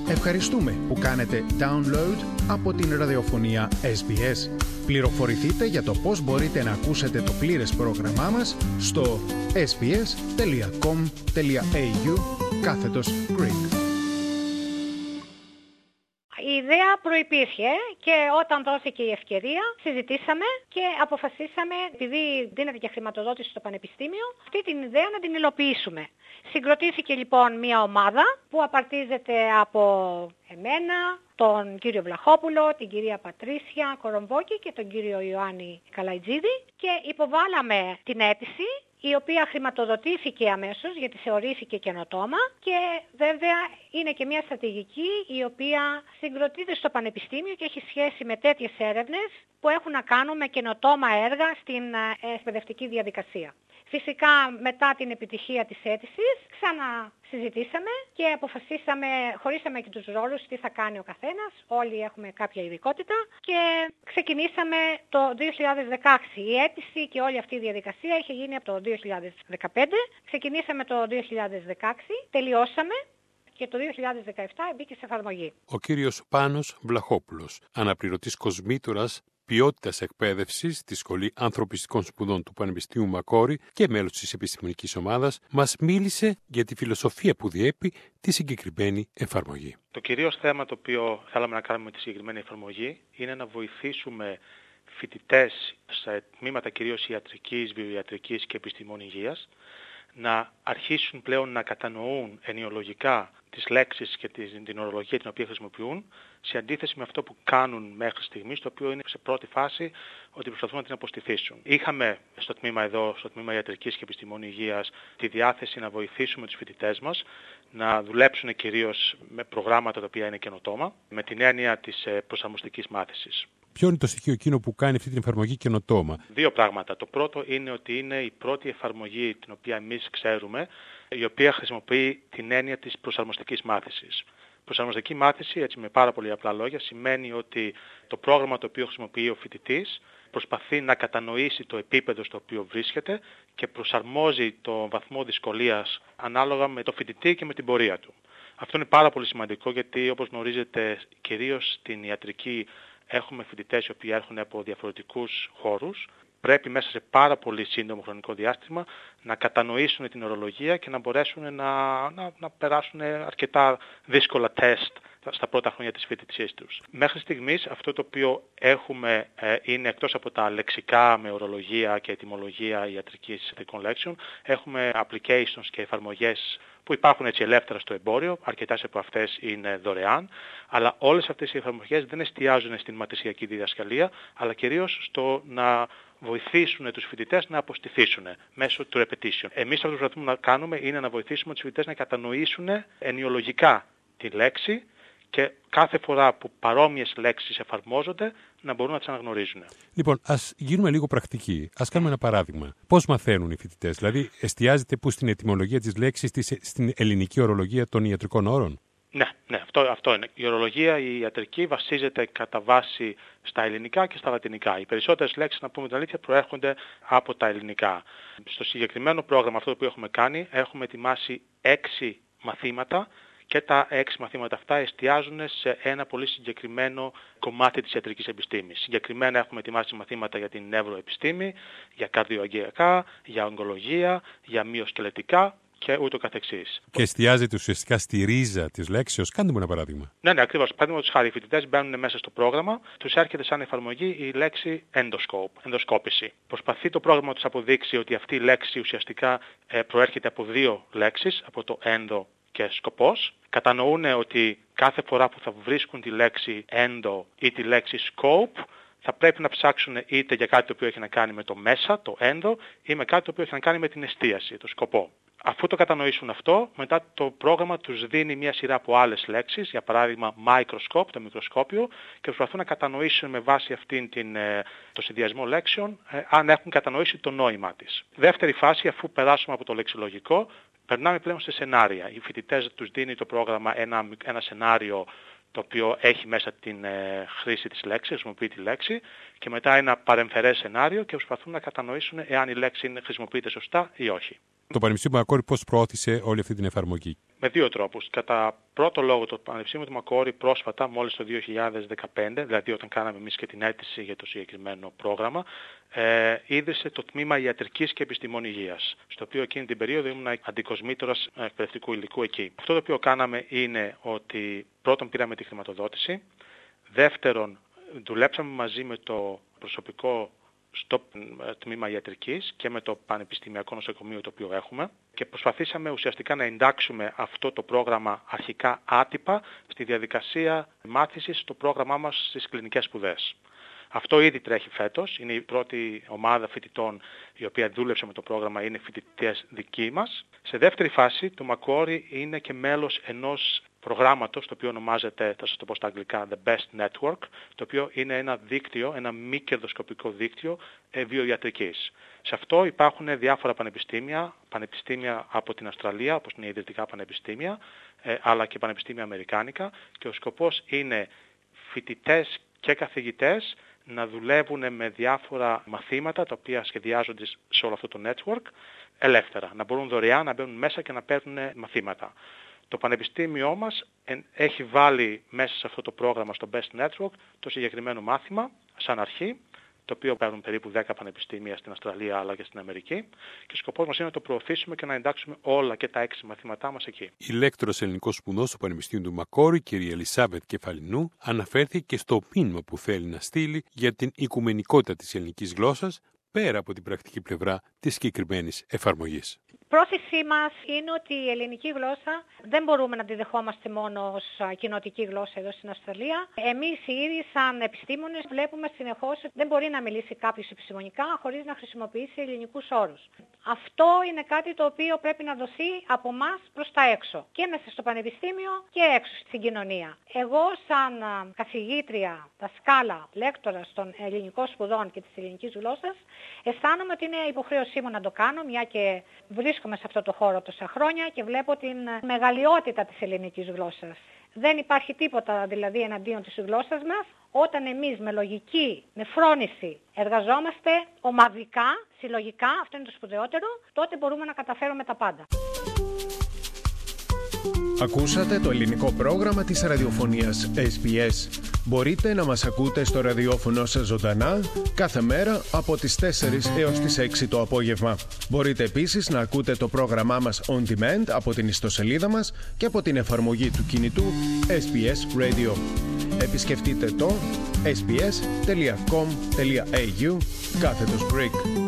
Ευχαριστούμε που κάνετε download από την ραδιοφωνία SBS. Πληροφορηθείτε για το πώς μπορείτε να ακούσετε το πλήρες πρόγραμμά μας στο sbs.com.au/Greek. Η ιδέα προϋπήρχε και όταν δόθηκε η ευκαιρία συζητήσαμε και αποφασίσαμε, επειδή δίνεται και χρηματοδότηση στο Πανεπιστήμιο, αυτή την ιδέα να την υλοποιήσουμε. Συγκροτήθηκε λοιπόν μια ομάδα που απαρτίζεται από εμένα, τον κύριο Βλαχόπουλο, την κυρία Πατρίσια Κορομβόκη και τον κύριο Ιωάννη Καλαϊτζίδη και υποβάλαμε την αίτηση, η οποία χρηματοδοτήθηκε αμέσως γιατί θεωρήθηκε καινοτόμα και βέβαια είναι και μια στρατηγική η οποία συγκροτείται στο Πανεπιστήμιο και έχει σχέση με τέτοιες έρευνες που έχουν να κάνουν με καινοτόμα έργα στην εκπαιδευτική διαδικασία. Φυσικά μετά την επιτυχία της αίτησης ξανασυζητήσαμε και αποφασίσαμε, χωρίσαμε και τους ρόλους, τι θα κάνει ο καθένας, όλοι έχουμε κάποια ειδικότητα και ξεκινήσαμε το 2016. Η αίτηση και όλη αυτή η διαδικασία είχε γίνει από το 2015, ξεκινήσαμε το 2016, τελειώσαμε και το 2017 μπήκε σε εφαρμογή. Ο κύριος Πάνος Βλαχόπουλος, αναπληρωτής κοσμήτορας ποιότητας εκπαίδευσης στη Σχολή Ανθρωπιστικών Σπουδών του Πανεπιστήμιου Μακόρι και μέλος της επιστημονικής ομάδας, μας μίλησε για τη φιλοσοφία που διέπει τη συγκεκριμένη εφαρμογή. Το κυρίως θέμα το οποίο θέλαμε να κάνουμε με τη συγκεκριμένη εφαρμογή είναι να βοηθήσουμε φοιτητές σε τμήματα κυρίως ιατρικής, βιοιατρικής και επιστημών υγείας να αρχίσουν πλέον να κατανοούν ενοιολογικά τις λέξεις και την ορολογία την οποία χρησιμοποιούν, σε αντίθεση με αυτό που κάνουν μέχρι στιγμής, το οποίο είναι σε πρώτη φάση ότι προσπαθούν να την αποστηθήσουν. Είχαμε στο τμήμα εδώ, στο τμήμα ιατρικής και επιστημών υγείας, τη διάθεση να βοηθήσουμε τους φοιτητές μας να δουλέψουν κυρίως με προγράμματα τα οποία είναι καινοτόμα, με την έννοια της προσαρμοστικής μάθησης. Ποιο είναι το στοιχείο εκείνο που κάνει αυτή την εφαρμογή καινοτόμα? Δύο πράγματα. Το πρώτο είναι ότι είναι η πρώτη εφαρμογή την οποία εμείς ξέρουμε, η οποία χρησιμοποιεί την έννοια της προσαρμοστικής μάθησης. Προσαρμοστική μάθηση, έτσι με πάρα πολύ απλά λόγια, σημαίνει ότι το πρόγραμμα το οποίο χρησιμοποιεί ο φοιτητής προσπαθεί να κατανοήσει το επίπεδο στο οποίο βρίσκεται και προσαρμόζει το βαθμό δυσκολίας ανάλογα με το φοιτητή και με την πορεία του. Αυτό είναι πάρα πολύ σημαντικό γιατί, όπως γνωρίζετε, κυρίως στην ιατρική έχουμε φοιτητές οι οποίοι έρχονται από διαφορετικούς χώρους. Πρέπει μέσα σε πάρα πολύ σύντομο χρονικό διάστημα να κατανοήσουν την ορολογία και να μπορέσουν να περάσουν αρκετά δύσκολα τεστ στα πρώτα χρόνια της φοιτησίας τους. Μέχρι στιγμής αυτό το οποίο έχουμε είναι εκτός από τα λεξικά με ορολογία και ετυμολογία ιατρικής ιατρικών λέξεων, έχουμε applications και εφαρμογές που υπάρχουν έτσι ελεύθερα στο εμπόριο, αρκετές από αυτές είναι δωρεάν, αλλά όλες αυτές οι εφαρμογές δεν εστιάζουν στην μαθησιακή διδασκαλία, αλλά κυρίως στο να βοηθήσουν τους φοιτητές να αποστηθήσουν μέσω του repetition. Εμείς αυτό που προσπαθούμε να κάνουμε είναι να βοηθήσουμε τους φοιτητές να κατανοήσουν ενοιολογικά τη λέξη και κάθε φορά που παρόμοιες λέξεις εφαρμόζονται να μπορούν να τις αναγνωρίζουν. Λοιπόν, ας γίνουμε λίγο πρακτικοί. Ας κάνουμε ένα παράδειγμα. Πώς μαθαίνουν οι φοιτητές? Δηλαδή, εστιάζεται που στην ετυμολογία της λέξης, στην ελληνική ορολογία των ιατρικών όρων? Ναι, αυτό είναι. Η ορολογία, η ιατρική βασίζεται κατά βάση στα ελληνικά και στα λατινικά. Οι περισσότερες λέξεις, να πούμε την αλήθεια, προέρχονται από τα ελληνικά. Στο συγκεκριμένο πρόγραμμα αυτό που έχουμε κάνει, έχουμε ετοιμάσει 6 μαθήματα και τα 6 μαθήματα αυτά εστιάζουν σε ένα πολύ συγκεκριμένο κομμάτι της ιατρικής επιστήμης. Συγκεκριμένα έχουμε ετοιμάσει μαθήματα για την νευροεπιστήμη, για καρδιοαγγειακά, για ογκολογία, για μυοσκελετικά και ούτω καθεξής. Και εστιάζεται ουσιαστικά στη ρίζα της λέξεως. Κάντε μου ένα παράδειγμα. Ναι, ακριβώς. Παραδείγματος χάρη, οι φοιτητές μπαίνουν μέσα στο πρόγραμμα, τους έρχεται σαν εφαρμογή η λέξη ενδοσκόπηση. Προσπαθεί το πρόγραμμα να τους αποδείξει ότι αυτή η λέξη ουσιαστικά προέρχεται από 2 λέξεις, από το endo και σκοπός. Κατανοούν ότι κάθε φορά που θα βρίσκουν τη λέξη endo ή τη λέξη scope, θα πρέπει να ψάξουν είτε για κάτι το οποίο έχει να κάνει με το μέσα, το endo, ή με κάτι το οποίο έχει να κάνει με την εστίαση, το σκοπό. Αφού το κατανοήσουν αυτό, μετά το πρόγραμμα τους δίνει μια σειρά από άλλες λέξεις, για παράδειγμα microscope, το μικροσκόπιο, και προσπαθούν να κατανοήσουν με βάση αυτήν το συνδυασμό λέξεων, αν έχουν κατανοήσει το νόημά της. Δεύτερη φάση, αφού περάσουμε από το λεξιλογικό, περνάμε πλέον σε σενάρια. Οι φοιτητές τους δίνει το πρόγραμμα ένα σενάριο το οποίο έχει μέσα την χρήση της λέξης, χρησιμοποιεί τη λέξη, και μετά ένα παρεμφερές σενάριο και προσπαθούν να κατανοήσουν εάν η λέξη χρησιμοποιείται σωστά ή όχι. Το Πανεπιστήμιο Μακόρι πώς προώθησε όλη αυτή την εφαρμογή? Με δύο τρόπους. Κατά πρώτο λόγο, το Πανεπιστήμιο του Μακουάρι πρόσφατα, μόλις το 2015, δηλαδή όταν κάναμε εμείς και την αίτηση για το συγκεκριμένο πρόγραμμα, ίδρυσε το τμήμα Ιατρικής και Επιστημών Υγείας, στο οποίο εκείνη την περίοδο ήμουν αντικοσμήτορας εκπαιδευτικού υλικού εκεί. Αυτό το οποίο κάναμε είναι ότι πρώτον πήραμε τη χρηματοδότηση, δεύτερον δουλέψαμε μαζί με το προσωπικό στο τμήμα ιατρικής και με το πανεπιστημιακό νοσοκομείο το οποίο έχουμε και προσπαθήσαμε ουσιαστικά να εντάξουμε αυτό το πρόγραμμα αρχικά άτυπα στη διαδικασία μάθησης στο πρόγραμμά μας στις κλινικές σπουδές. Αυτό ήδη τρέχει φέτος, είναι η πρώτη ομάδα φοιτητών η οποία δούλεψε με το πρόγραμμα, είναι φοιτητές δικοί μας. Σε δεύτερη φάση το Μακουάρι είναι και μέλος ενός προγράμματος το οποίο ονομάζεται, θα σας το πω στα αγγλικά, The Best Network, το οποίο είναι ένα δίκτυο, ένα μη κερδοσκοπικό δίκτυο βιοιατρικής. Σε αυτό υπάρχουν διάφορα πανεπιστήμια από την Αυστραλία, όπως είναι ιδρυτικά πανεπιστήμια, αλλά και πανεπιστήμια αμερικάνικα και ο σκοπός είναι φοιτητές και καθηγητές να δουλεύουν με διάφορα μαθήματα τα οποία σχεδιάζονται σε όλο αυτό το network ελεύθερα, να μπορούν δωρεάν να μπαίνουν μέσα και να παίρνουν μαθήματα. Το πανεπιστήμιό μας έχει βάλει μέσα σε αυτό το πρόγραμμα στο Best Network το συγκεκριμένο μάθημα σαν αρχή, το οποίο παίρνουν περίπου 10 πανεπιστήμια στην Αυστραλία αλλά και στην Αμερική και ο σκοπός μας είναι να το προωθήσουμε και να εντάξουμε όλα και τα 6 μαθήματά μας εκεί. Η λέκτορας ελληνικών σπουδών στο Πανεπιστήμιο του Μακουάρι, κυρία Ελισάβετ Κεφαλινού, αναφέρθηκε στο μήνυμα που θέλει να στείλει για την οικουμενικότητα της ελληνικής γλώσσας πέρα από την πρακτική πλευρά της συγκεκριμένης εφαρμογής. Η πρόθεσή μας είναι ότι η ελληνική γλώσσα δεν μπορούμε να τη δεχόμαστε μόνο ως κοινοτική γλώσσα εδώ στην Αυστραλία. Εμείς οι ίδιοι σαν επιστήμονες βλέπουμε συνεχώς ότι δεν μπορεί να μιλήσει κάποιος επιστημονικά χωρίς να χρησιμοποιήσει ελληνικούς όρους. Αυτό είναι κάτι το οποίο πρέπει να δοθεί από εμάς προς τα έξω και μέσα στο πανεπιστήμιο και έξω στην κοινωνία. Εγώ σαν καθηγήτρια, δασκάλα, λέκτορας των ελληνικών σπουδών και της ελληνικής γλώσσας αισθάνομαι ότι είναι υποχρέωσή μου να το κάνω, μια και βρίσκομαι σε αυτό το χώρο τόσα χρόνια και βλέπω την μεγαλειότητα της ελληνικής γλώσσας. Δεν υπάρχει τίποτα δηλαδή εναντίον της γλώσσας μας. Όταν εμείς με λογική, με φρόνηση εργαζόμαστε ομαδικά, συλλογικά, αυτό είναι το σπουδαιότερο, τότε μπορούμε να καταφέρουμε τα πάντα. Ακούσατε το ελληνικό πρόγραμμα της ραδιοφωνίας SBS. Μπορείτε να μας ακούτε στο ραδιόφωνο σας ζωντανά κάθε μέρα από τις 4 έως τις 6 το απόγευμα. Μπορείτε επίσης να ακούτε το πρόγραμμά μας on demand από την ιστοσελίδα μας και από την εφαρμογή του κινητού SBS Radio. Επισκεφτείτε το sbs.com.au/Greek.